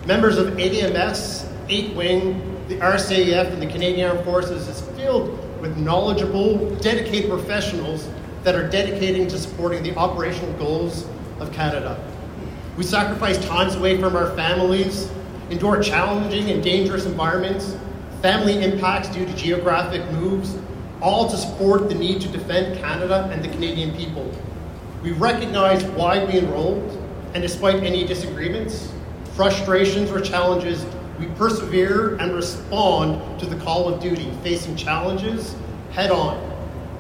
Members of ADMS, 8th Wing, the RCAF, and the Canadian Armed Forces is filled with knowledgeable, dedicated professionals that are dedicating to supporting the operational goals of Canada. We sacrifice times away from our families, endure challenging and dangerous environments, family impacts due to geographic moves, all to support the need to defend Canada and the Canadian people. We recognize why we enrolled, and despite any disagreements, frustrations, or challenges, we persevere and respond to the call of duty, facing challenges head on